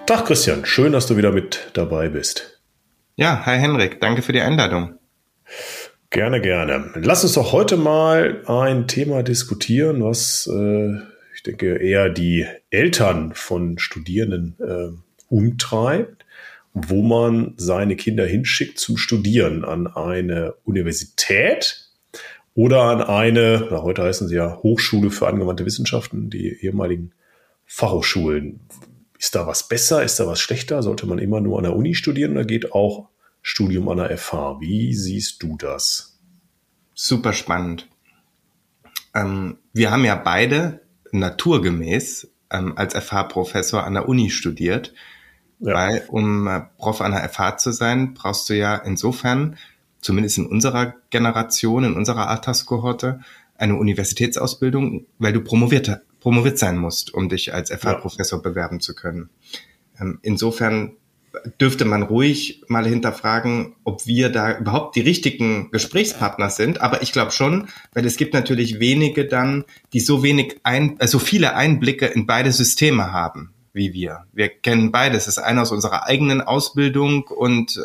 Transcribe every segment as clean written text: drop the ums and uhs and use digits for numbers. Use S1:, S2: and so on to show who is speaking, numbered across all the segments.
S1: Tag Christian, schön, dass du wieder mit dabei bist.
S2: Ja, hi Henrik, danke für die Einladung.
S1: Gerne, gerne. Lass uns doch heute mal ein Thema diskutieren, was ich denke eher die Eltern von Studierenden umtreibt, wo man seine Kinder hinschickt zum Studieren an eine Universität oder an eine, heute heißen sie ja Hochschule für angewandte Wissenschaften, die ehemaligen Fachhochschulen. Ist da was besser? Ist da was schlechter? Sollte man immer nur an der Uni studieren oder geht auch Studium an der FH? Wie siehst du das?
S2: Super spannend. Wir haben ja beide naturgemäß als FH-Professor an der Uni studiert, weil um Prof an der FH zu sein, brauchst du ja insofern, zumindest in unserer Generation, in unserer Alterskohorte, eine Universitätsausbildung, weil du promoviert sein musst, um dich als FH-Professor bewerben zu können. Insofern dürfte man ruhig mal hinterfragen, ob wir da überhaupt die richtigen Gesprächspartner sind. Aber ich glaube schon, weil es gibt natürlich wenige dann, die so viele Einblicke in beide Systeme haben wie wir. Wir kennen beides. Das ist einer aus unserer eigenen Ausbildung und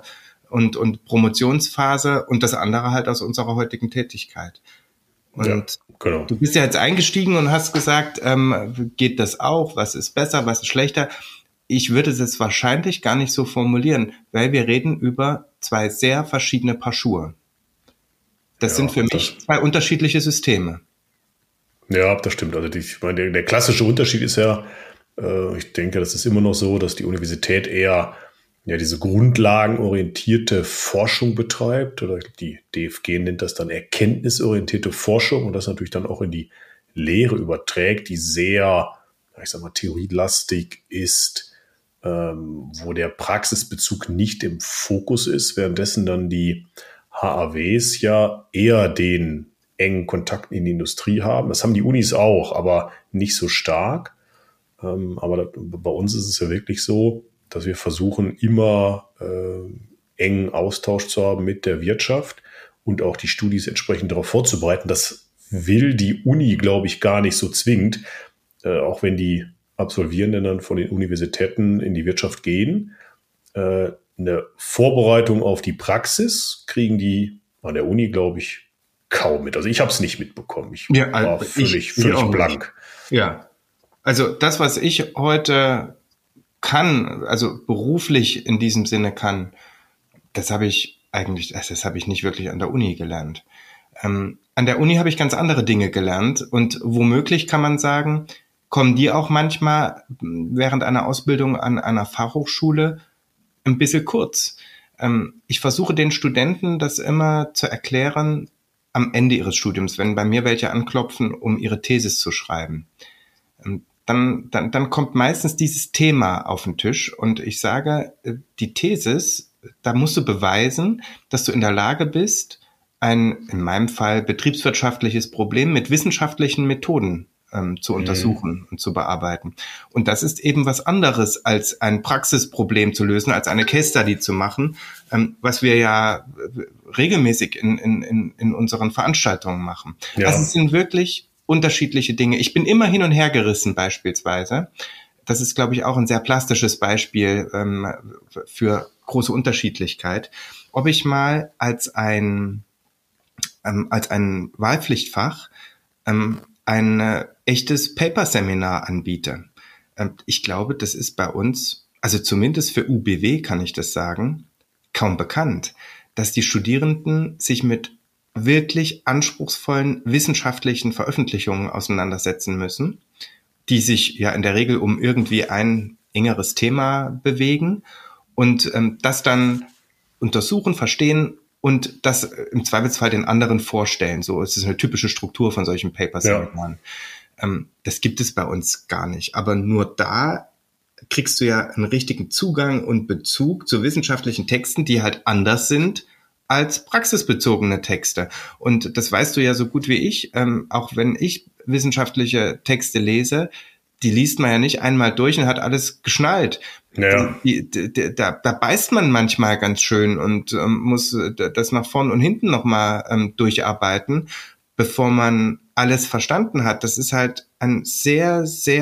S2: Promotionsphase und das andere halt aus unserer heutigen Tätigkeit. Und genau. Du bist ja jetzt eingestiegen und hast gesagt, geht das auch? Was ist besser? Was ist schlechter? Ich würde es jetzt wahrscheinlich gar nicht so formulieren, weil wir reden über zwei sehr verschiedene Paar Schuhe. Das sind für mich zwei unterschiedliche Systeme.
S1: Ja, das stimmt. Also ich meine, der klassische Unterschied ist ja, ich denke, das ist immer noch so, dass die Universität eher diese grundlagenorientierte Forschung betreibt, oder die DFG nennt das dann erkenntnisorientierte Forschung und das natürlich dann auch in die Lehre überträgt, die sehr, ich sag mal, theorielastig ist, wo der Praxisbezug nicht im Fokus ist, währenddessen dann die HAWs ja eher den engen Kontakt in die Industrie haben. Das haben die Unis auch, aber nicht so stark. Aber bei uns ist es ja wirklich so, dass wir versuchen, immer engen Austausch zu haben mit der Wirtschaft und auch die Studis entsprechend darauf vorzubereiten. Das will die Uni, glaube ich, gar nicht so zwingend, auch wenn die Absolvierenden dann von den Universitäten in die Wirtschaft gehen. Eine Vorbereitung auf die Praxis kriegen die an der Uni, glaube ich, kaum mit. Also ich habe es nicht mitbekommen. Ich war völlig blank.
S2: Ja, also das, was ich heute kann, also beruflich in diesem Sinne kann, das habe ich nicht wirklich an der Uni gelernt. An der Uni habe ich ganz andere Dinge gelernt und womöglich kann man sagen, kommen die auch manchmal während einer Ausbildung an einer Fachhochschule ein bisschen kurz. Ich versuche den Studenten das immer zu erklären am Ende ihres Studiums, wenn bei mir welche anklopfen, um ihre Thesis zu schreiben. Dann kommt meistens dieses Thema auf den Tisch und ich sage, die Thesis, da musst du beweisen, dass du in der Lage bist, in meinem Fall betriebswirtschaftliches Problem mit wissenschaftlichen Methoden zu untersuchen und zu bearbeiten. Und das ist eben was anderes, als ein Praxisproblem zu lösen, als eine Case Study zu machen, was wir ja regelmäßig in unseren Veranstaltungen machen. Ja. Also es sind wirklich unterschiedliche Dinge. Ich bin immer hin und her gerissen beispielsweise. Das ist, glaube ich, auch ein sehr plastisches Beispiel für große Unterschiedlichkeit. Ob ich mal als ein Wahlpflichtfach ein echtes Paper-Seminar anbiete. Ich glaube, das ist bei uns, also zumindest für UBW kann ich das sagen, kaum bekannt, dass die Studierenden sich mit wirklich anspruchsvollen wissenschaftlichen Veröffentlichungen auseinandersetzen müssen, die sich ja in der Regel um irgendwie ein engeres Thema bewegen und das dann untersuchen, verstehen und das im Zweifelsfall den anderen vorstellen. So ist es eine typische Struktur von solchen Paper-Seminaren. Ja. Das gibt es bei uns gar nicht. Aber nur da kriegst du ja einen richtigen Zugang und Bezug zu wissenschaftlichen Texten, die halt anders sind als praxisbezogene Texte. Und das weißt du ja so gut wie ich, auch wenn ich wissenschaftliche Texte lese, die liest man ja nicht einmal durch und hat alles geschnallt. Ja. Da beißt man manchmal ganz schön und muss das nach vorn und hinten nochmal durcharbeiten, bevor man alles verstanden hat. Das ist halt ein sehr, sehr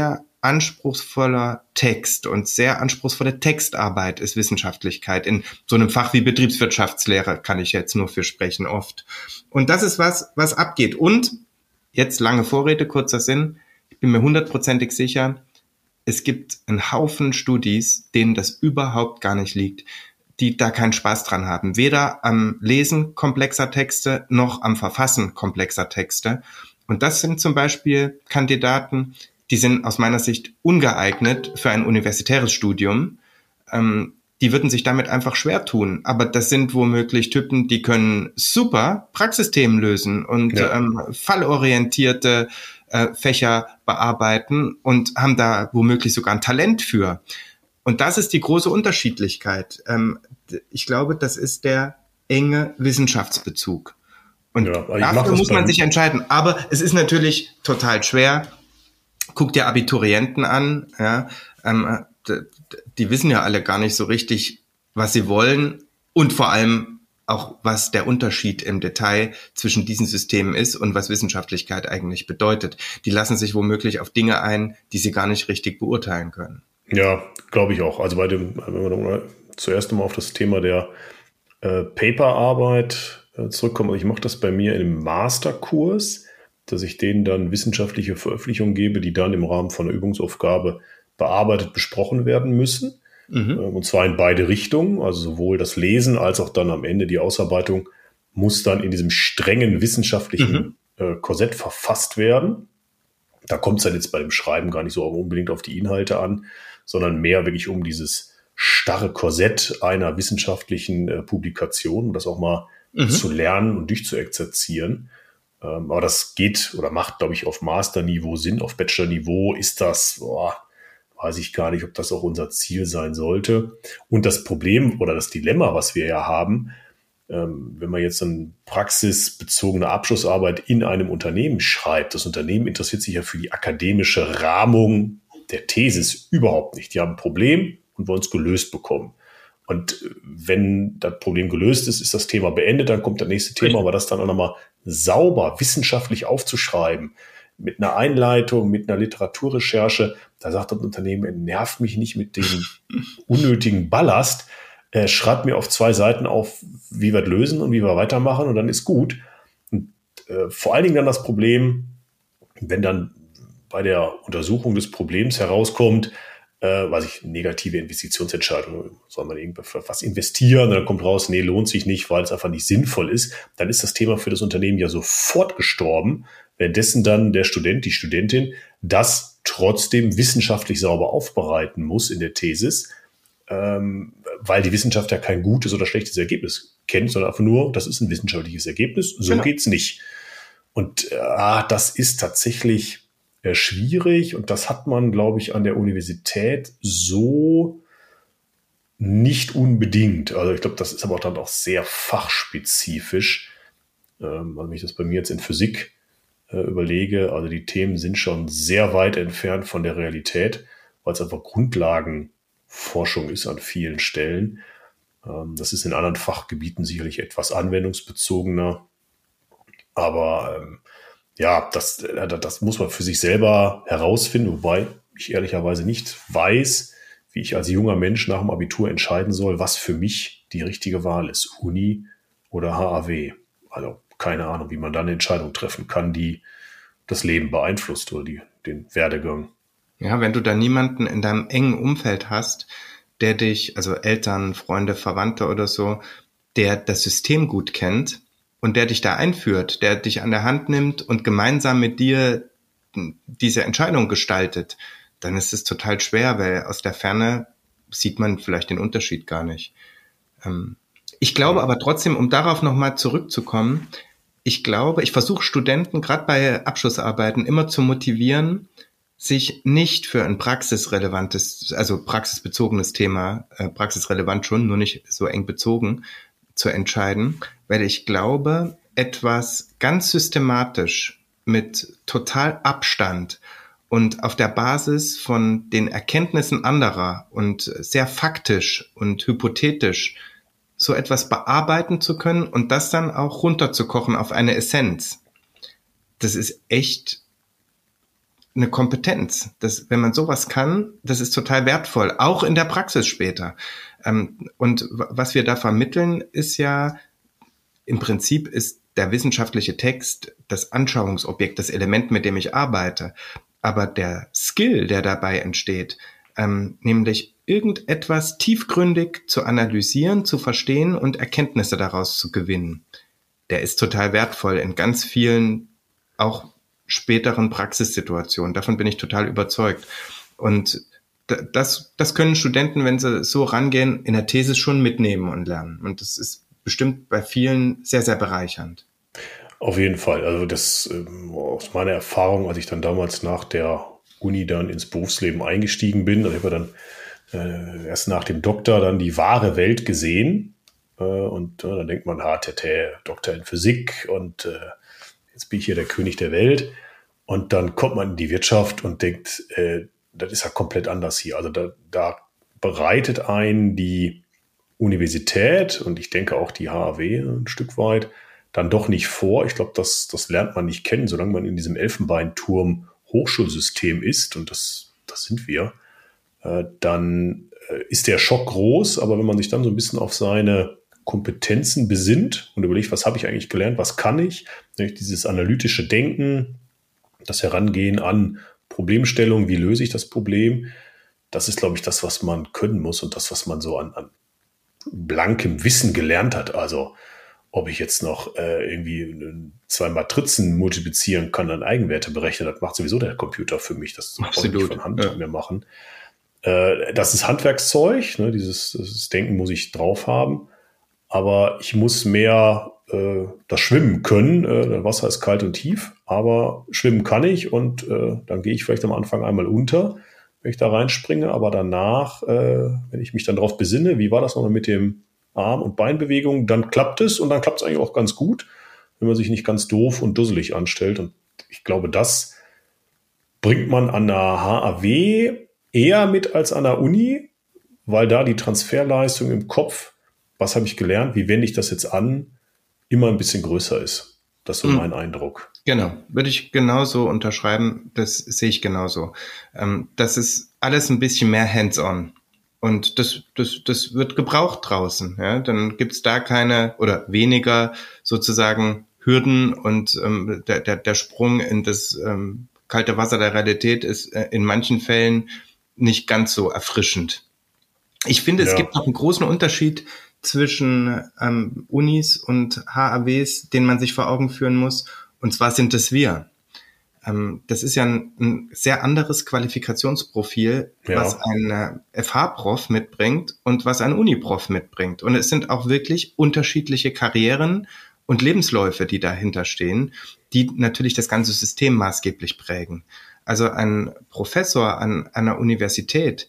S2: anspruchsvoller Text und sehr anspruchsvolle Textarbeit ist Wissenschaftlichkeit. In so einem Fach wie Betriebswirtschaftslehre kann ich jetzt nur für sprechen oft. Und das ist was abgeht. Und jetzt lange Vorrede, kurzer Sinn. Ich bin mir 100%ig sicher, es gibt einen Haufen Studis, denen das überhaupt gar nicht liegt, die da keinen Spaß dran haben. Weder am Lesen komplexer Texte noch am Verfassen komplexer Texte. Und das sind zum Beispiel Kandidaten, die sind aus meiner Sicht ungeeignet für ein universitäres Studium. Die würden sich damit einfach schwer tun. Aber das sind womöglich Typen, die können super Praxisthemen lösen und fallorientierte Fächer bearbeiten und haben da womöglich sogar ein Talent für. Und das ist die große Unterschiedlichkeit. Ich glaube, das ist der enge Wissenschaftsbezug. Und dafür muss man sich entscheiden. Aber es ist natürlich total schwer. Guck dir Abiturienten an. Ja, die wissen ja alle gar nicht so richtig, was sie wollen und vor allem auch, was der Unterschied im Detail zwischen diesen Systemen ist und was Wissenschaftlichkeit eigentlich bedeutet. Die lassen sich womöglich auf Dinge ein, die sie gar nicht richtig beurteilen können.
S1: Ja, glaube ich auch. Also wenn wir zuerst einmal auf das Thema der Paperarbeit zurückkommen. Also ich mache das bei mir in einem Masterkurs, dass ich denen dann wissenschaftliche Veröffentlichungen gebe, die dann im Rahmen von einer Übungsaufgabe bearbeitet, besprochen werden müssen. Und zwar in beide Richtungen, also sowohl das Lesen als auch dann am Ende die Ausarbeitung muss dann in diesem strengen wissenschaftlichen Korsett verfasst werden. Da kommt es dann jetzt bei dem Schreiben gar nicht so unbedingt auf die Inhalte an, sondern mehr wirklich um dieses starre Korsett einer wissenschaftlichen Publikation, um das auch mal zu lernen und durchzuexerzieren. Aber das geht oder macht, glaube ich, auf Masterniveau Sinn. Auf Bachelorniveau ist das, weiß ich gar nicht, ob das auch unser Ziel sein sollte. Und das Problem oder das Dilemma, was wir ja haben, wenn man jetzt eine praxisbezogene Abschlussarbeit in einem Unternehmen schreibt, das Unternehmen interessiert sich ja für die akademische Rahmung der Thesis überhaupt nicht. Die haben ein Problem und wollen es gelöst bekommen. Und wenn das Problem gelöst ist, ist das Thema beendet, dann kommt das nächste Thema, aber das dann auch nochmal sauber wissenschaftlich aufzuschreiben, mit einer Einleitung, mit einer Literaturrecherche, da sagt das Unternehmen, nervt mich nicht mit dem unnötigen Ballast, schreibt mir auf 2 Seiten auf, wie wir es lösen und wie wir weitermachen und dann ist gut. Und vor allen Dingen dann das Problem, wenn dann bei der Untersuchung des Problems herauskommt, negative Investitionsentscheidung, soll man irgendwas investieren, und dann kommt raus, nee, lohnt sich nicht, weil es einfach nicht sinnvoll ist, dann ist das Thema für das Unternehmen ja sofort gestorben, währenddessen dann der Student, die Studentin das trotzdem wissenschaftlich sauber aufbereiten muss in der Thesis, weil die Wissenschaft ja kein gutes oder schlechtes Ergebnis kennt, sondern einfach nur, das ist ein wissenschaftliches Ergebnis, so geht's nicht. Und das ist tatsächlich schwierig und das hat man, glaube ich, an der Universität so nicht unbedingt. Also ich glaube, das ist aber auch dann auch sehr fachspezifisch. Wenn ich das bei mir jetzt in Physik überlege, also die Themen sind schon sehr weit entfernt von der Realität, weil es einfach Grundlagenforschung ist an vielen Stellen. Das ist in anderen Fachgebieten sicherlich etwas anwendungsbezogener, aber das muss man für sich selber herausfinden, wobei ich ehrlicherweise nicht weiß, wie ich als junger Mensch nach dem Abitur entscheiden soll, was für mich die richtige Wahl ist, Uni oder HAW. Also keine Ahnung, wie man da eine Entscheidung treffen kann, die das Leben beeinflusst oder den Werdegang.
S2: Ja, wenn du da niemanden in deinem engen Umfeld hast, der dich, also Eltern, Freunde, Verwandte oder so, der das System gut kennt, und der dich da einführt, der dich an der Hand nimmt und gemeinsam mit dir diese Entscheidung gestaltet, dann ist es total schwer, weil aus der Ferne sieht man vielleicht den Unterschied gar nicht. Ich glaube aber trotzdem, um darauf nochmal zurückzukommen, ich versuche Studenten gerade bei Abschlussarbeiten immer zu motivieren, sich nicht für ein praxisrelevantes, also praxisbezogenes Thema, praxisrelevant schon, nur nicht so eng bezogen, zu entscheiden, weil ich glaube, etwas ganz systematisch mit total Abstand und auf der Basis von den Erkenntnissen anderer und sehr faktisch und hypothetisch so etwas bearbeiten zu können und das dann auch runterzukochen auf eine Essenz. Das ist echt eine Kompetenz. Wenn man sowas kann, das ist total wertvoll, auch in der Praxis später. Und was wir da vermitteln, ist ja, im Prinzip ist der wissenschaftliche Text das Anschauungsobjekt, das Element, mit dem ich arbeite. Aber der Skill, der dabei entsteht, nämlich irgendetwas tiefgründig zu analysieren, zu verstehen und Erkenntnisse daraus zu gewinnen, der ist total wertvoll in ganz vielen, auch späteren Praxissituationen. Davon bin ich total überzeugt. Und das können Studenten, wenn sie so rangehen, in der Thesis schon mitnehmen und lernen. Und das ist bestimmt bei vielen sehr, sehr bereichernd.
S1: Auf jeden Fall. Also das aus meiner Erfahrung, als ich dann damals nach der Uni dann ins Berufsleben eingestiegen bin, also ich habe dann erst nach dem Doktor dann die wahre Welt gesehen. Und dann denkt man, Doktor in Physik und jetzt bin ich hier der König der Welt. Und dann kommt man in die Wirtschaft und denkt, das ist ja komplett anders hier. Also da bereitet einen die Universität und ich denke auch die HAW ein Stück weit dann doch nicht vor. Ich glaube, das lernt man nicht kennen, solange man in diesem Elfenbeinturm Hochschulsystem ist, und das sind wir, dann ist der Schock groß. Aber wenn man sich dann so ein bisschen auf seine Kompetenzen besinnt und überlegt, was habe ich eigentlich gelernt, was kann ich, nämlich dieses analytische Denken, das Herangehen an Problemstellungen, wie löse ich das Problem, das ist, glaube ich, das, was man können muss und das, was man so an blankem Wissen gelernt hat. Also ob ich jetzt noch irgendwie 2 Matrizen multiplizieren kann, an Eigenwerte berechnen, das macht sowieso der Computer für mich. Das kann ich nicht von Hand mehr machen. Das ist Handwerkszeug, ne? Dieses Denken muss ich drauf haben. Aber ich muss mehr das Schwimmen können. Das Wasser ist kalt und tief, aber schwimmen kann ich, und dann gehe ich vielleicht am Anfang einmal unter, wenn ich da reinspringe. Aber danach, wenn ich mich dann darauf besinne, wie war das nochmal mit dem Arm- und Beinbewegungen, dann klappt es, und dann klappt es eigentlich auch ganz gut, wenn man sich nicht ganz doof und dusselig anstellt. Und ich glaube, das bringt man an der HAW eher mit als an der Uni, weil da die Transferleistung im Kopf, was habe ich gelernt, wie wende ich das jetzt an, immer ein bisschen größer ist. Das ist so mein Eindruck.
S2: Genau, würde ich genauso unterschreiben, das sehe ich genauso. Das ist alles ein bisschen mehr hands-on. Und das wird gebraucht draußen. Ja? Dann gibt's da keine oder weniger sozusagen Hürden, und der Sprung in das kalte Wasser der Realität ist in manchen Fällen nicht ganz so erfrischend. Ich finde, es gibt noch einen großen Unterschied zwischen Unis und HAWs, den man sich vor Augen führen muss. Und zwar sind es wir. Das ist ja ein sehr anderes Qualifikationsprofil, was ein FH-Prof mitbringt und was ein Uni-Prof mitbringt. Und es sind auch wirklich unterschiedliche Karrieren und Lebensläufe, die dahinter stehen, die natürlich das ganze System maßgeblich prägen. Also ein Professor an einer Universität,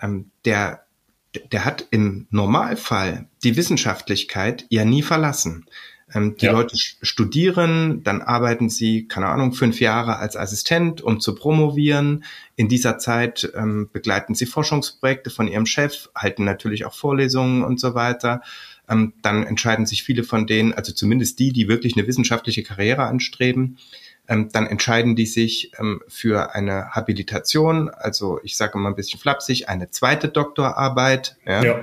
S2: der hat im Normalfall die Wissenschaftlichkeit ja nie verlassen. Die Leute studieren, dann arbeiten sie, 5 Jahre als Assistent, um zu promovieren. In dieser Zeit begleiten sie Forschungsprojekte von ihrem Chef, halten natürlich auch Vorlesungen und so weiter. Dann entscheiden sich viele von denen, also zumindest die wirklich eine wissenschaftliche Karriere anstreben, dann entscheiden die sich für eine Habilitation, also ich sage mal ein bisschen flapsig, eine zweite Doktorarbeit,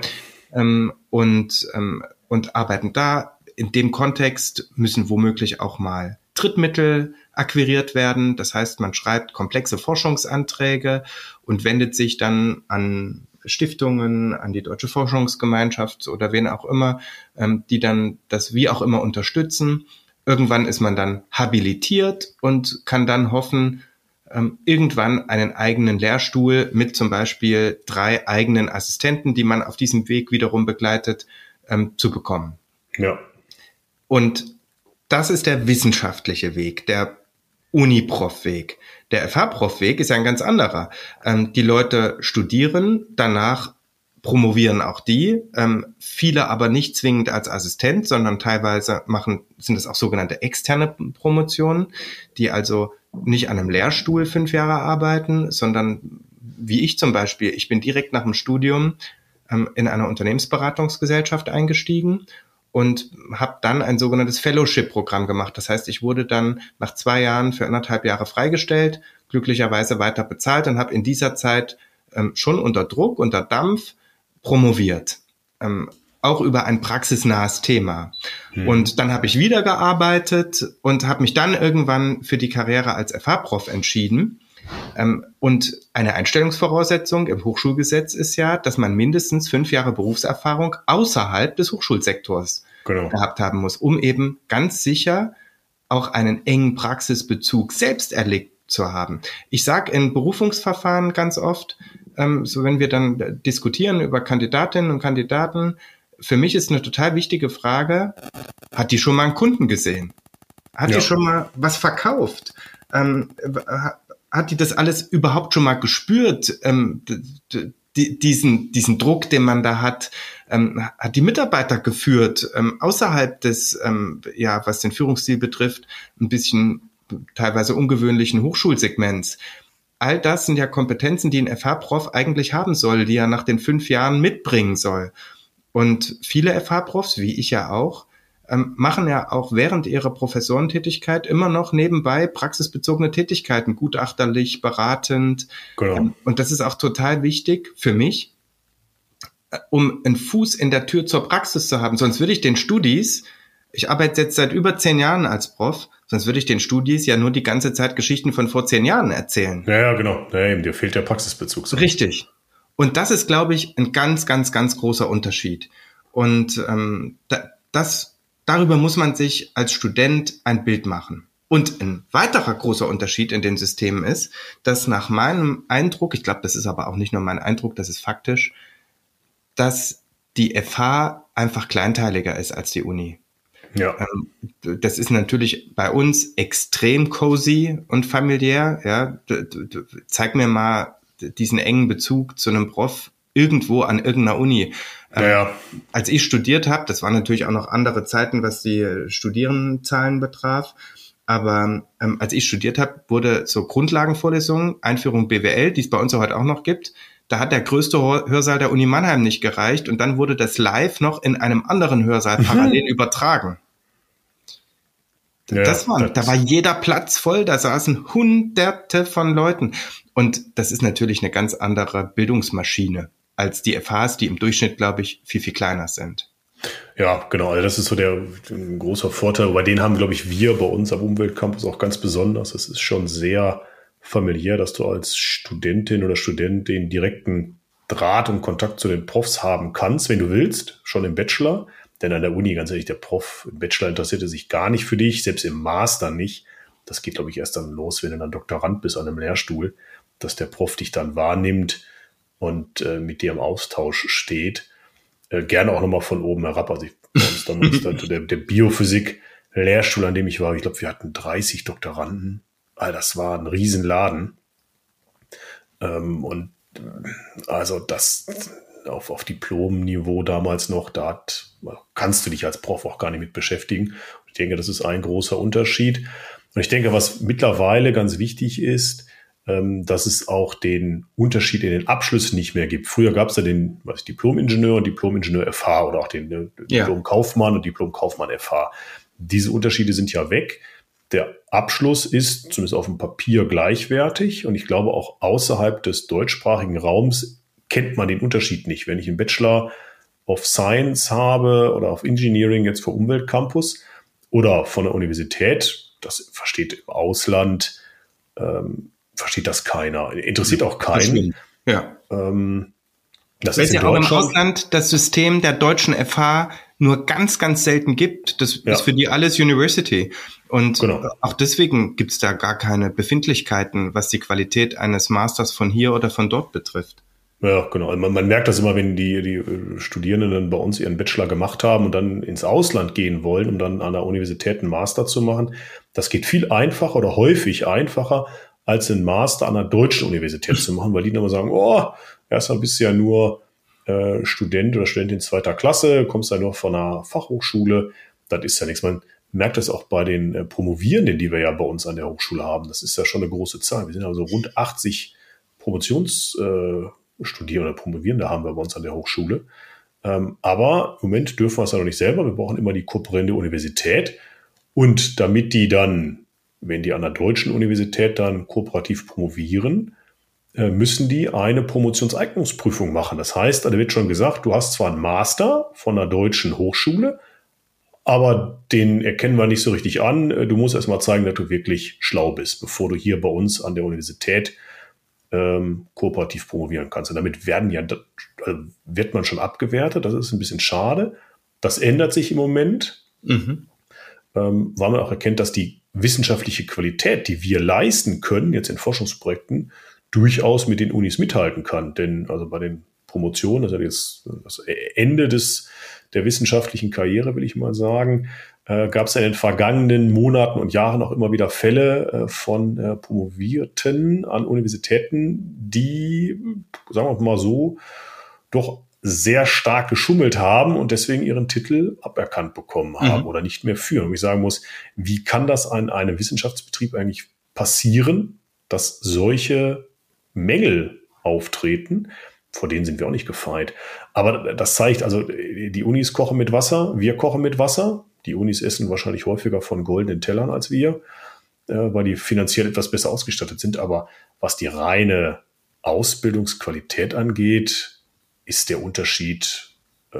S2: und arbeiten da. In dem Kontext müssen womöglich auch mal Drittmittel akquiriert werden. Das heißt, man schreibt komplexe Forschungsanträge und wendet sich dann an Stiftungen, an die Deutsche Forschungsgemeinschaft oder wen auch immer, die dann das wie auch immer unterstützen. Irgendwann ist man dann habilitiert und kann dann hoffen, irgendwann einen eigenen Lehrstuhl mit zum Beispiel 3 eigenen Assistenten, die man auf diesem Weg wiederum begleitet, zu bekommen.
S1: Ja.
S2: Und das ist der wissenschaftliche Weg, der Uni-Prof-Weg. Der FH-Prof-Weg ist ja ein ganz anderer. Die Leute studieren, danach promovieren auch die, viele aber nicht zwingend als Assistent, sondern teilweise sind es auch sogenannte externe Promotionen, die also nicht an einem Lehrstuhl 5 Jahre arbeiten, sondern wie ich zum Beispiel, ich bin direkt nach dem Studium in einer Unternehmensberatungsgesellschaft eingestiegen und habe dann ein sogenanntes Fellowship-Programm gemacht. Das heißt, ich wurde dann nach 2 Jahren für 1,5 Jahre freigestellt, glücklicherweise weiter bezahlt und habe in dieser Zeit schon unter Druck, unter Dampf promoviert. Auch über ein praxisnahes Thema. Und dann habe ich wieder gearbeitet und habe mich dann irgendwann für die Karriere als FH-Prof entschieden. Und eine Einstellungsvoraussetzung im Hochschulgesetz ist ja, dass man mindestens 5 Jahre Berufserfahrung außerhalb des Hochschulsektors gehabt haben muss, um eben ganz sicher auch einen engen Praxisbezug selbst erlebt zu haben. Ich sage in Berufungsverfahren ganz oft, so wenn wir dann diskutieren über Kandidatinnen und Kandidaten, für mich ist eine total wichtige Frage, hat die schon mal einen Kunden gesehen? Hat die schon mal was verkauft? Hat die das alles überhaupt schon mal gespürt? Diesen Druck, den man da hat, hat die Mitarbeiter geführt, außerhalb des, was den Führungsstil betrifft, ein bisschen teilweise ungewöhnlichen Hochschulsegments. All das sind ja Kompetenzen, die ein FH-Prof eigentlich haben soll, die er nach den 5 Jahren mitbringen soll. Und viele FH-Profs, wie ich ja auch, machen ja auch während ihrer Professorentätigkeit immer noch nebenbei praxisbezogene Tätigkeiten, gutachterlich, beratend.
S1: Genau.
S2: Und das ist auch total wichtig für mich, um einen Fuß in der Tür zur Praxis zu haben. Sonst würde ich den Studis, ich arbeite jetzt seit über 10 Jahren als Prof, sonst würde ich den Studis ja nur die ganze Zeit Geschichten von vor 10 Jahren erzählen.
S1: Ja, genau. Ja, dir fehlt der Praxisbezug. So.
S2: Richtig. Und das ist, glaube ich, ein ganz, ganz, ganz großer Unterschied. Und darüber muss man sich als Student ein Bild machen. Und ein weiterer großer Unterschied in den Systemen ist, dass nach meinem Eindruck, ich glaube, das ist aber auch nicht nur mein Eindruck, das ist faktisch, dass die FH einfach kleinteiliger ist als die Uni.
S1: Ja.
S2: Das ist natürlich bei uns extrem cozy und familiär. Ja, zeig mir mal diesen engen Bezug zu einem Prof irgendwo an irgendeiner Uni. Als ich studiert habe, das waren natürlich auch noch andere Zeiten, was die Studierendenzahlen betraf, aber als ich studiert habe, wurde so Grundlagenvorlesungen, Einführung BWL, die es bei uns ja heute auch noch gibt, da hat der größte Hörsaal der Uni Mannheim nicht gereicht und dann wurde das live noch in einem anderen Hörsaal parallel übertragen. Da war jeder Platz voll, da saßen Hunderte von Leuten. Und das ist natürlich eine ganz andere Bildungsmaschine als die FHs, die im Durchschnitt, glaube ich, viel, viel kleiner sind.
S1: Ja, genau. Also das ist so ein großer Vorteil. Bei denen haben, glaube ich, wir bei uns am Umweltcampus auch ganz besonders. Es ist schon sehr familiär, dass du als Studentin oder Student den direkten Draht und Kontakt zu den Profs haben kannst, wenn du willst, schon im Bachelor. Denn an der Uni, ganz ehrlich, der Prof im Bachelor interessierte sich gar nicht für dich, selbst im Master nicht. Das geht, glaube ich, erst dann los, wenn du dann Doktorand bist an einem Lehrstuhl, dass der Prof dich dann wahrnimmt und mit dir im Austausch steht. Gerne auch nochmal von oben herab. Also bei uns damals der Biophysik-Lehrstuhl, an dem ich war, ich glaube, wir hatten 30 Doktoranden. Das war ein Riesenladen. Und also das auf Diplom-Niveau damals noch, da kannst du dich als Prof auch gar nicht mit beschäftigen. Ich denke, das ist ein großer Unterschied. Und ich denke, was mittlerweile ganz wichtig ist, dass es auch den Unterschied in den Abschlüssen nicht mehr gibt. Früher gab es ja den Diplom-Ingenieur und Diplom-Ingenieur FH oder auch den Diplom-Kaufmann und Diplom-Kaufmann FH. Diese Unterschiede sind ja weg. Der Abschluss ist zumindest auf dem Papier gleichwertig und ich glaube auch außerhalb des deutschsprachigen Raums kennt man den Unterschied nicht. Wenn ich einen Bachelor of Science habe oder auf Engineering jetzt für Umweltcampus oder von der Universität, das versteht im Ausland, versteht das keiner. Interessiert auch keinen.
S2: Ja.
S1: Das
S2: Weil
S1: ist
S2: es ja auch im Ausland das System der deutschen FH nur ganz, ganz selten gibt. Das ist für die alles University. Und auch deswegen gibt es da gar keine Befindlichkeiten, was die Qualität eines Masters von hier oder von dort betrifft.
S1: Ja, genau. Man merkt das immer, wenn die Studierenden dann bei uns ihren Bachelor gemacht haben und dann ins Ausland gehen wollen, um dann an der Universität einen Master zu machen. Das geht viel einfacher oder häufig einfacher, als einen Master an einer deutschen Universität zu machen, weil die dann immer sagen, erstmal bist du ja nur Student oder Studentin 2. Klasse, kommst ja nur von einer Fachhochschule, das ist ja nichts. Man merkt das auch bei den Promovierenden, die wir ja bei uns an der Hochschule haben. Das ist ja schon eine große Zahl. Wir sind also rund 80 Promotionsstudierende oder Promovierende haben wir bei uns an der Hochschule. Aber im Moment dürfen wir es ja noch nicht selber. Wir brauchen immer die kooperierende Universität. Und damit die dann wenn die an der deutschen Universität dann kooperativ promovieren, müssen die eine Promotionseignungsprüfung machen. Das heißt, da wird schon gesagt, du hast zwar einen Master von einer deutschen Hochschule, aber den erkennen wir nicht so richtig an. Du musst erst mal zeigen, dass du wirklich schlau bist, bevor du hier bei uns an der Universität kooperativ promovieren kannst. Und damit wird man schon abgewertet. Das ist ein bisschen schade. Das ändert sich im Moment, weil man auch erkennt, dass die wissenschaftliche Qualität, die wir leisten können, jetzt in Forschungsprojekten, durchaus mit den Unis mithalten kann. Denn also bei den Promotionen, das ist ja jetzt das Ende der wissenschaftlichen Karriere, will ich mal sagen, gab es ja in den vergangenen Monaten und Jahren auch immer wieder Fälle von Promovierten an Universitäten, die, sagen wir mal so, doch sehr stark geschummelt haben und deswegen ihren Titel aberkannt bekommen haben oder nicht mehr führen. Und ich sagen muss, wie kann das an einem Wissenschaftsbetrieb eigentlich passieren, dass solche Mängel auftreten? Vor denen sind wir auch nicht gefeit. Aber das zeigt, also die Unis kochen mit Wasser, wir kochen mit Wasser. Die Unis essen wahrscheinlich häufiger von goldenen Tellern als wir, weil die finanziell etwas besser ausgestattet sind. Aber was die reine Ausbildungsqualität angeht, ist der Unterschied,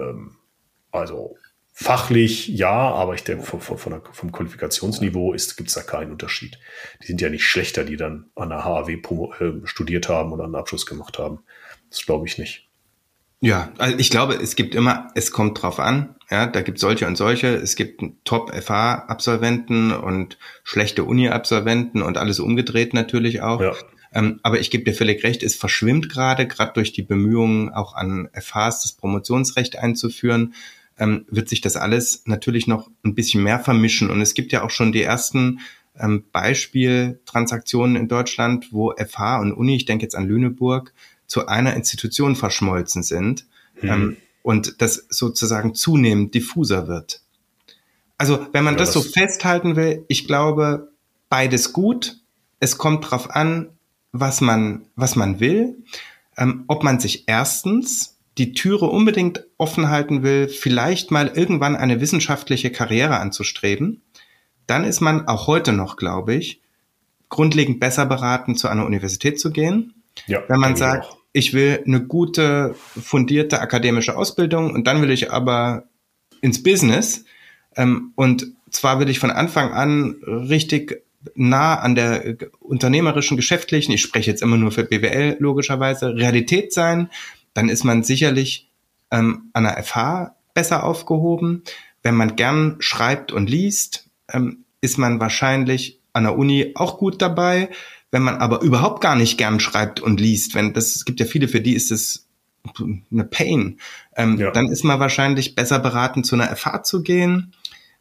S1: also fachlich ja, aber ich denke, vom Qualifikationsniveau gibt es da keinen Unterschied. Die sind ja nicht schlechter, die dann an der HAW studiert haben oder einen Abschluss gemacht haben. Das glaube ich nicht.
S2: Ja, also ich glaube, es kommt drauf an. Ja, da gibt es solche und solche. Es gibt Top-FH-Absolventen und schlechte Uni-Absolventen und alles umgedreht natürlich auch. Ja. Aber ich gebe dir völlig recht, es verschwimmt gerade durch die Bemühungen auch an FHs das Promotionsrecht einzuführen, wird sich das alles natürlich noch ein bisschen mehr vermischen. Und es gibt ja auch schon die ersten Beispieltransaktionen in Deutschland, wo FH und Uni, ich denke jetzt an Lüneburg, zu einer Institution verschmolzen sind und das sozusagen zunehmend diffuser wird. Also wenn man das so festhalten will, ich glaube, beides gut. Es kommt drauf an, was man will, ob man sich erstens die Türe unbedingt offen halten will, vielleicht mal irgendwann eine wissenschaftliche Karriere anzustreben. Dann ist man auch heute noch, glaube ich, grundlegend besser beraten, zu einer Universität zu gehen. Ja, wenn man sagt, ich will eine gute, fundierte akademische Ausbildung und dann will ich aber ins Business. Und zwar will ich von Anfang an richtig nah an der unternehmerischen, geschäftlichen, ich spreche jetzt immer nur für BWL logischerweise, Realität sein. Dann ist man sicherlich an der FH besser aufgehoben. Wenn man gern schreibt und liest, ist man wahrscheinlich an der Uni auch gut dabei. Wenn man aber überhaupt gar nicht gern schreibt und liest, es gibt ja viele, für die ist es eine Pain, dann ist man wahrscheinlich besser beraten, zu einer FH zu gehen.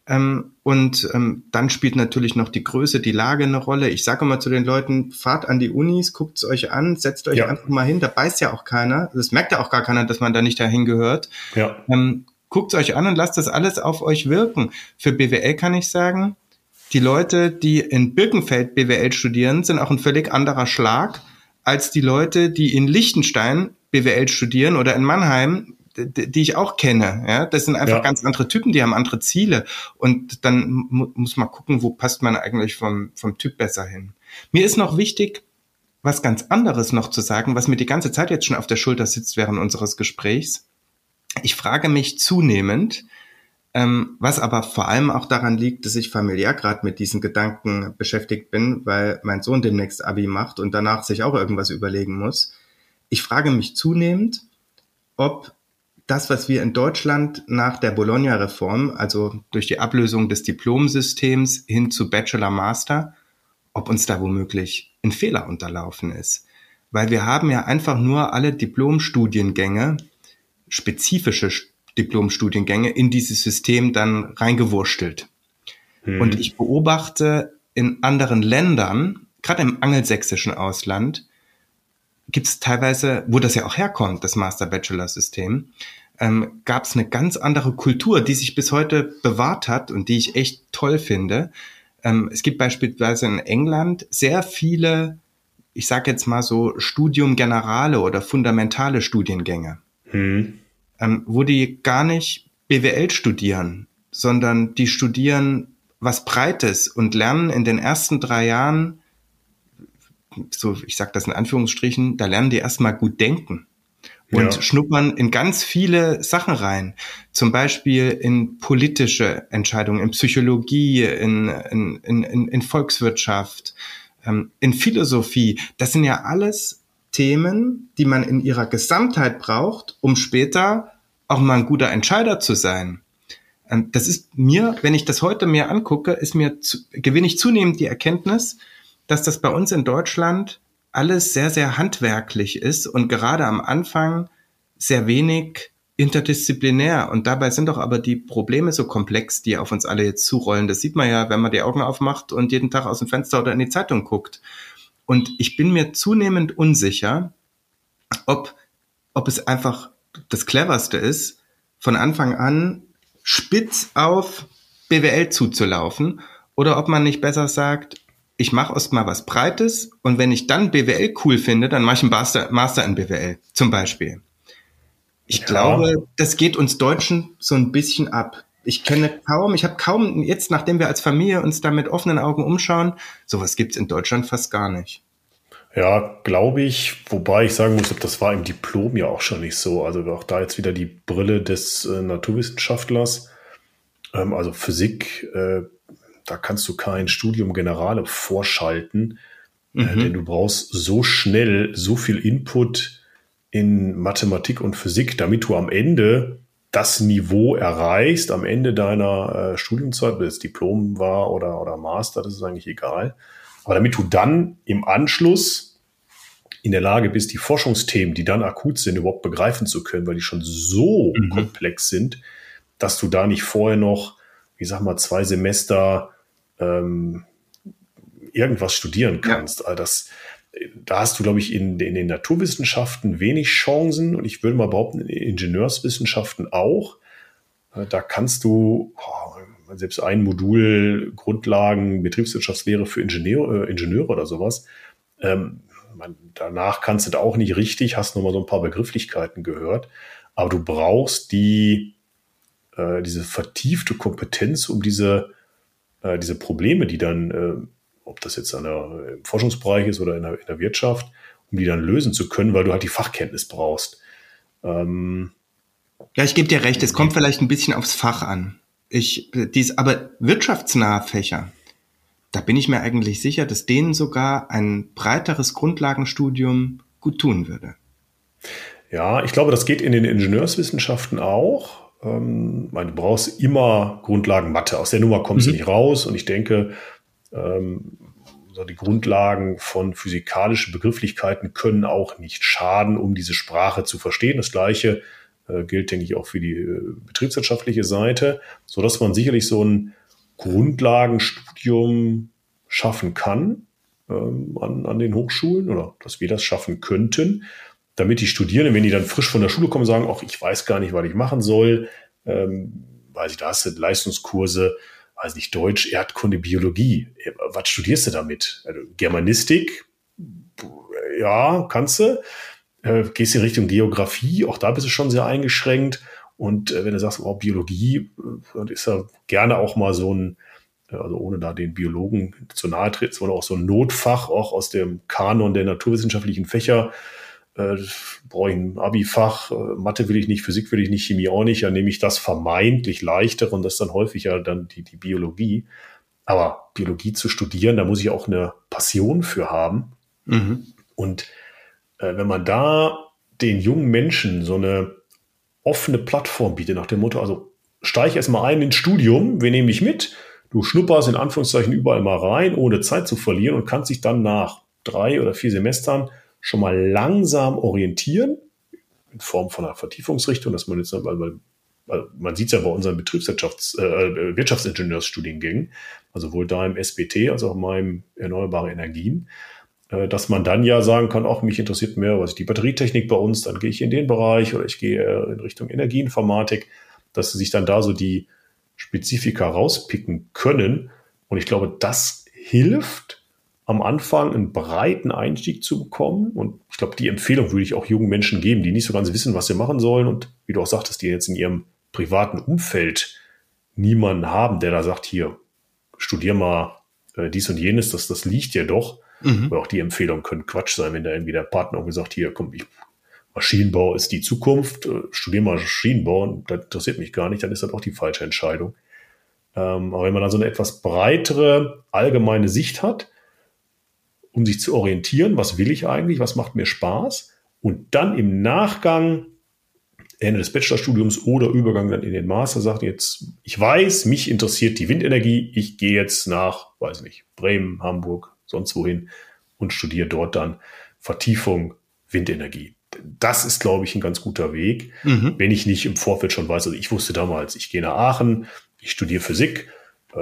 S2: Und dann spielt natürlich noch die Größe, die Lage eine Rolle. Ich sage immer zu den Leuten, fahrt an die Unis, guckt es euch an, setzt euch einfach mal hin, da beißt ja auch keiner. Das merkt ja auch gar keiner, dass man da nicht dahin gehört. Ja. Guckt es euch an und lasst das alles auf euch wirken. Für BWL kann ich sagen, die Leute, die in Birkenfeld BWL studieren, sind auch ein völlig anderer Schlag als die Leute, die in Liechtenstein BWL studieren oder in Mannheim, die ich auch kenne. Ja, das sind einfach ganz andere Typen, die haben andere Ziele. Und dann muss man gucken, wo passt man eigentlich vom Typ besser hin. Mir ist noch wichtig, was ganz anderes noch zu sagen, was mir die ganze Zeit jetzt schon auf der Schulter sitzt während unseres Gesprächs. Ich frage mich zunehmend, was aber vor allem auch daran liegt, dass ich familiär gerade mit diesen Gedanken beschäftigt bin, weil mein Sohn demnächst Abi macht und danach sich auch irgendwas überlegen muss. Ich frage mich zunehmend, ob das, was wir in Deutschland nach der Bologna-Reform, also durch die Ablösung des Diplomsystems hin zu Bachelor-Master, ob uns da womöglich ein Fehler unterlaufen ist. Weil wir haben ja einfach nur alle Diplomstudiengänge, spezifische Diplomstudiengänge in dieses System dann reingewurstelt. Und ich beobachte in anderen Ländern, gerade im angelsächsischen Ausland, gibt es teilweise, wo das ja auch herkommt, das Master-Bachelor-System, gab es eine ganz andere Kultur, die sich bis heute bewahrt hat und die ich echt toll finde. Es gibt beispielsweise in England sehr viele, ich sage jetzt mal so, Studium Generale oder fundamentale Studiengänge, wo die gar nicht BWL studieren, sondern die studieren was Breites und lernen in den ersten 3 Jahren, so ich sage das in Anführungsstrichen, da lernen die erstmal gut denken und schnuppern in ganz viele Sachen rein. Zum Beispiel in politische Entscheidungen, in Psychologie, in Volkswirtschaft, in Philosophie. Das sind ja alles Themen, die man in ihrer Gesamtheit braucht, um später auch mal ein guter Entscheider zu sein. Das ist mir, wenn ich das heute mir angucke, gewinne ich zunehmend die Erkenntnis, dass das bei uns in Deutschland alles sehr, sehr handwerklich ist und gerade am Anfang sehr wenig interdisziplinär. Und dabei sind doch aber die Probleme so komplex, die auf uns alle jetzt zurollen. Das sieht man ja, wenn man die Augen aufmacht und jeden Tag aus dem Fenster oder in die Zeitung guckt. Und ich bin mir zunehmend unsicher, ob es einfach das Cleverste ist, von Anfang an spitz auf BWL zuzulaufen oder ob man nicht besser sagt, ich mache erst mal was Breites und wenn ich dann BWL cool finde, dann mache ich einen Master in BWL zum Beispiel. Ich glaube, das geht uns Deutschen so ein bisschen ab. Ich habe kaum, jetzt nachdem wir als Familie uns da mit offenen Augen umschauen, sowas gibt's in Deutschland fast gar nicht.
S1: Ja, glaube ich, wobei ich sagen muss, das war im Diplom ja auch schon nicht so. Also auch da jetzt wieder die Brille des Naturwissenschaftlers. Also Physik, da kannst du kein Studium Generale vorschalten, denn du brauchst so schnell so viel Input in Mathematik und Physik, damit du am Ende das Niveau erreichst, am Ende deiner Studienzeit, ob das Diplom war oder Master, das ist eigentlich egal. Aber damit du dann im Anschluss in der Lage bist, die Forschungsthemen, die dann akut sind, überhaupt begreifen zu können, weil die schon so komplex sind, dass du da nicht vorher noch, ich sag mal, 2 Semester irgendwas studieren kannst. Ja. Also da hast du, glaube ich, in den Naturwissenschaften wenig Chancen und ich würde mal behaupten, in den Ingenieurswissenschaften auch. Da kannst du selbst ein Modul Grundlagen Betriebswirtschaftslehre für Ingenieure oder sowas. Danach kannst du da auch nicht richtig, hast noch mal so ein paar Begrifflichkeiten gehört, aber du brauchst diese vertiefte Kompetenz, um diese Probleme, die dann, ob das jetzt im Forschungsbereich ist oder in der Wirtschaft, um die dann lösen zu können, weil du halt die Fachkenntnis brauchst.
S2: Ja, ich gebe dir recht, es kommt vielleicht ein bisschen aufs Fach an. Aber wirtschaftsnahe Fächer, da bin ich mir eigentlich sicher, dass denen sogar ein breiteres Grundlagenstudium gut tun würde.
S1: Ja, ich glaube, das geht in den Ingenieurswissenschaften auch. Du brauchst immer Grundlagen Mathe. Aus der Nummer kommst du nicht raus. Und ich denke, die Grundlagen von physikalischen Begrifflichkeiten können auch nicht schaden, um diese Sprache zu verstehen. Das Gleiche gilt, denke ich, auch für die betriebswirtschaftliche Seite, sodass man sicherlich so ein Grundlagenstudium schaffen kann an den Hochschulen oder dass wir das schaffen könnten, damit die Studierenden, wenn die dann frisch von der Schule kommen, sagen, ach, ich weiß gar nicht, was ich machen soll, weiß ich, da hast du Leistungskurse, weiß nicht, Deutsch, Erdkunde, Biologie. Was studierst du damit? Also Germanistik, ja, kannst du. Gehst in Richtung Geografie, auch da bist du schon sehr eingeschränkt. Und wenn du sagst, Biologie, dann ist ja gerne auch mal so ein, also ohne da den Biologen zu nahe treten, sondern auch so ein Notfach, auch aus dem Kanon der naturwissenschaftlichen Fächer. Brauche ich ein Abi-Fach, Mathe will ich nicht, Physik will ich nicht, Chemie auch nicht, dann nehme ich das vermeintlich leichtere und das ist dann häufig ja dann die Biologie. Aber Biologie zu studieren, da muss ich auch eine Passion für haben. Und wenn man da den jungen Menschen so eine offene Plattform bietet, nach dem Motto, also steig erst mal ein ins Studium, wir nehmen dich mit, du schnupperst in Anführungszeichen überall mal rein, ohne Zeit zu verlieren und kannst dich dann nach 3 oder 4 Semestern schon mal langsam orientieren, in Form von einer Vertiefungsrichtung, dass man jetzt, weil man sieht es ja bei unseren Wirtschaftsingenieursstudiengängen, also sowohl da im SBT als auch in meinem Erneuerbare Energien, dass man dann ja sagen kann, auch mich interessiert mehr, was ist die Batterietechnik bei uns, dann gehe ich in den Bereich oder ich gehe in Richtung Energieinformatik, dass sie sich dann da so die Spezifika rauspicken können. Und ich glaube, das hilft, am Anfang einen breiten Einstieg zu bekommen. Und ich glaube, die Empfehlung würde ich auch jungen Menschen geben, die nicht so ganz wissen, was sie machen sollen. Und wie du auch sagtest, die jetzt in ihrem privaten Umfeld niemanden haben, der da sagt, hier, studier mal dies und jenes, das liegt ja doch. Aber auch die Empfehlungen können Quatsch sein, wenn da irgendwie der Partner irgendwie sagt, hier, komm, Maschinenbau ist die Zukunft, studier mal Maschinenbau, das interessiert mich gar nicht, dann ist das auch die falsche Entscheidung. Aber wenn man dann so eine etwas breitere, allgemeine Sicht hat, um sich zu orientieren, was will ich eigentlich, was macht mir Spaß, und dann im Nachgang, Ende des Bachelorstudiums oder Übergang dann in den Master, sagt jetzt, ich weiß, mich interessiert die Windenergie, ich gehe jetzt nach, weiß nicht, Bremen, Hamburg, sonst wohin und studiere dort dann Vertiefung Windenergie. Das ist, glaube ich, ein ganz guter Weg, wenn ich nicht im Vorfeld schon weiß. Also ich wusste damals, ich gehe nach Aachen, ich studiere Physik.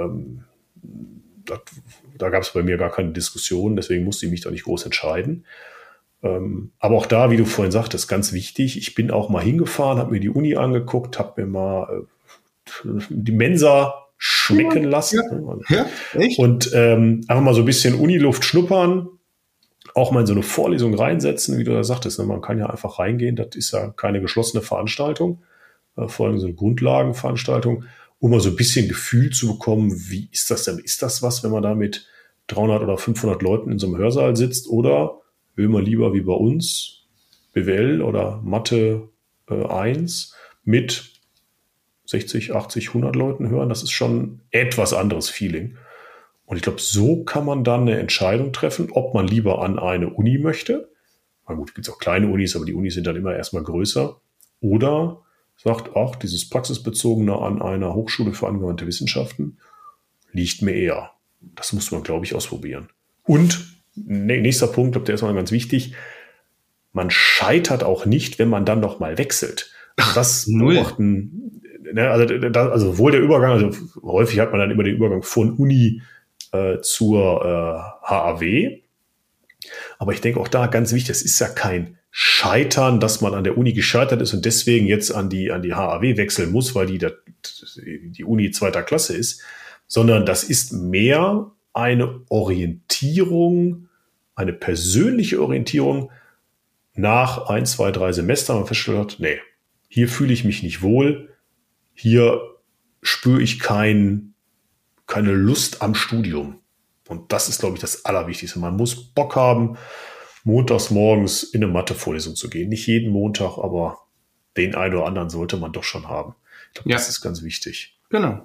S1: Da gab es bei mir gar keine Diskussion, deswegen musste ich mich da nicht groß entscheiden. Aber auch da, wie du vorhin sagtest, ganz wichtig, ich bin auch mal hingefahren, habe mir die Uni angeguckt, habe mir mal die Mensa schmecken lassen.
S2: Ja, echt?
S1: Und einfach mal so ein bisschen Uniluft schnuppern, auch mal in so eine Vorlesung reinsetzen, wie du da sagtest. Ne? Man kann ja einfach reingehen, das ist ja keine geschlossene Veranstaltung, vor allem so eine Grundlagenveranstaltung, um mal so ein bisschen Gefühl zu bekommen, wie ist das denn? Ist das was, wenn man da mit 300 oder 500 Leuten in so einem Hörsaal sitzt, oder will man lieber wie bei uns BWL oder Mathe 1 mit 60, 80, 100 Leuten hören? Das ist schon etwas anderes Feeling. Und ich glaube, so kann man dann eine Entscheidung treffen, ob man lieber an eine Uni möchte. Na gut, es gibt auch kleine Unis, aber die Unis sind dann immer erstmal größer. Oder sagt auch, dieses Praxisbezogene an einer Hochschule für angewandte Wissenschaften liegt mir eher. Das muss man, glaube ich, ausprobieren. Und nächster Punkt, ich glaube, der ist mal ganz wichtig. Man scheitert auch nicht, wenn man dann noch mal wechselt. Das beobachten, also sowohl der Übergang, also häufig hat man dann immer den Übergang von Uni zur HAW. Aber ich denke auch da ganz wichtig, es ist ja kein Scheitern, dass man an der Uni gescheitert ist und deswegen jetzt an die HAW wechseln muss, weil die Uni zweiter Klasse ist, sondern das ist mehr eine Orientierung, eine persönliche Orientierung nach 1, 2, 3 Semestern. Man festgestellt hat, nee, hier fühle ich mich nicht wohl, hier spüre ich keine Lust am Studium. Und das ist, glaube ich, das Allerwichtigste. Man muss Bock haben, montags morgens in eine Mathevorlesung zu gehen. Nicht jeden Montag, aber den einen oder anderen sollte man doch schon haben. Ich glaube, das ist ganz wichtig.
S2: Genau.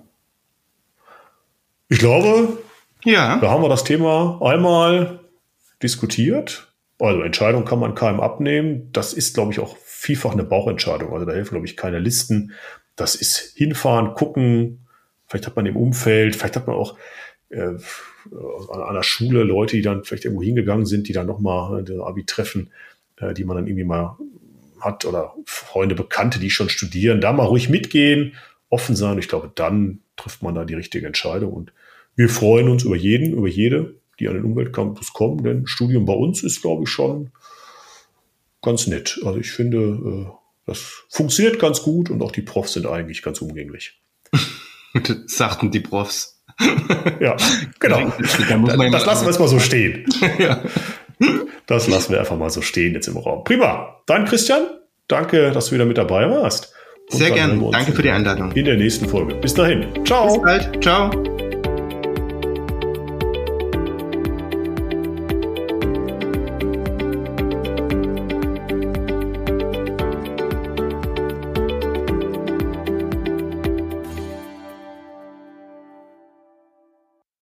S1: Ich glaube,
S2: da
S1: haben wir das Thema einmal diskutiert. Also Entscheidung kann man keinem abnehmen. Das ist, glaube ich, auch vielfach eine Bauchentscheidung. Also da helfen, glaube ich, keine Listen. Das ist hinfahren, gucken. Vielleicht hat man im Umfeld, vielleicht hat man auch an einer Schule Leute, die dann vielleicht irgendwo hingegangen sind, die dann nochmal das Abi treffen, die man dann irgendwie mal hat, oder Freunde, Bekannte, die schon studieren. Da mal ruhig mitgehen, offen sein. Ich glaube, dann trifft man da die richtige Entscheidung. Und wir freuen uns über jede, die an den Umweltcampus kommen, denn Studium bei uns ist, glaube ich, schon ganz nett. Also ich finde, das funktioniert ganz gut und auch die Profs sind eigentlich ganz umgänglich.
S2: Sagten die Profs.
S1: Ja, genau. Das lassen wir jetzt mal so stehen.
S2: Ja.
S1: Das lassen wir einfach mal so stehen jetzt im Raum. Prima. Dann, Christian, danke, dass du wieder mit dabei warst.
S2: Sehr gerne. Danke für die Einladung.
S1: In der nächsten Folge. Bis dahin. Ciao.
S2: Bis bald. Ciao.